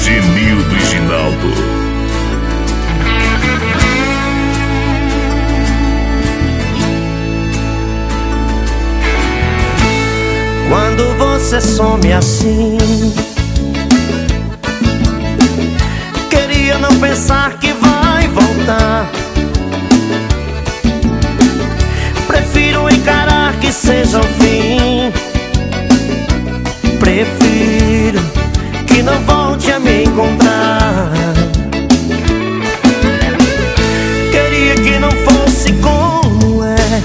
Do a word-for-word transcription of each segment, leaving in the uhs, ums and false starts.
Genildo e Ginaldo. Quando você some assim, queria não pensar que vai voltar. Prefiro encarar que seja o fim. Prefiro que não volte a me encontrar. Queria que não fosse como é.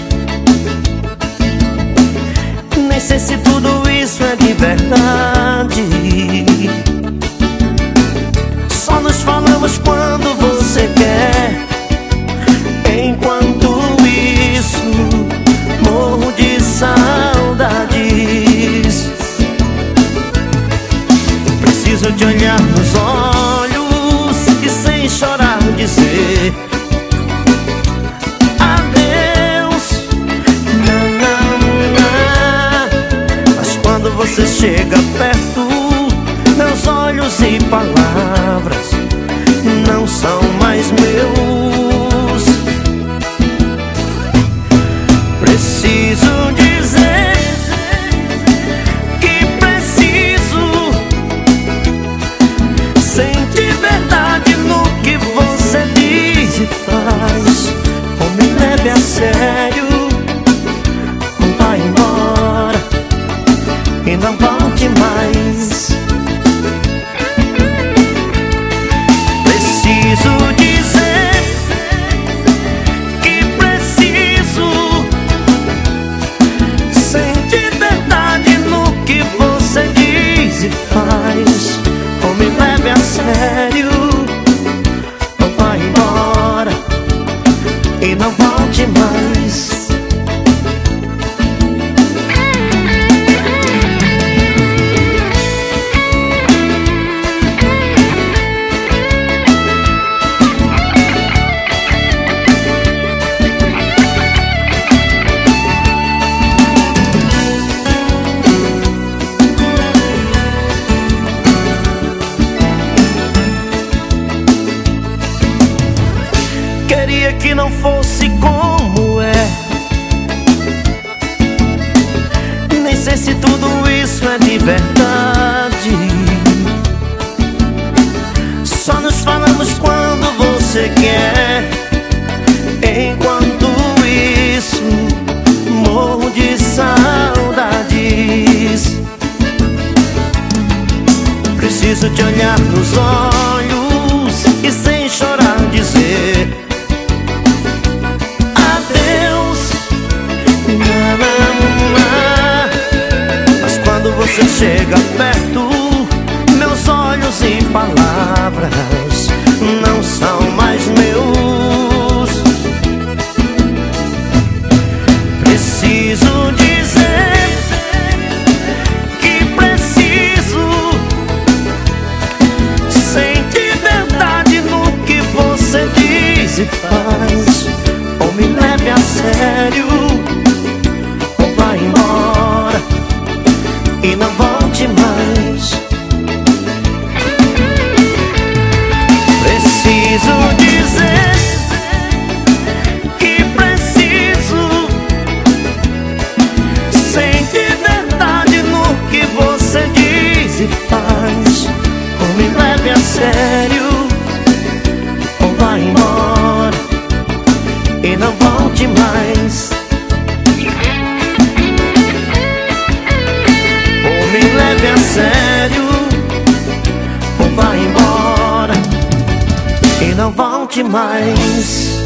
Nem sei se tudo isso é de verdade. Só nos falamos quando você quer. Enquanto isso, morro de saudades. Preciso te olhar nos olhos e sem chorar dizer adeus. Não, não, não. Mas quando você chega perto, meus olhos e palavras não são mais meus. Preciso dizer que preciso. Sente verdade no que você diz e faz. Ou me leve a sério, ou vai embora e não volte mais. Preciso dizer que preciso. Sente verdade no que você diz e faz. Ou me leve a sério, ou vai embora e não volte mais. Queria que não fosse como é. Nem sei se tudo isso é de verdade. Só nos falamos quando você quer. Enquanto isso, morro de saudades. Preciso te olhar nos olhos e sem chorar dizer você chega perto, meus olhos e palavras não são mais meus. Preciso dizer que preciso. Sente verdade no que você diz e faz. Ou me leve a sério, ou vai embora e não volte mais. Preciso dizer que preciso. Sente verdade no que você diz e faz. Ou me leve a sério, ou vai embora e não volte mais. Me leve a sério, ou vai embora e não volte mais.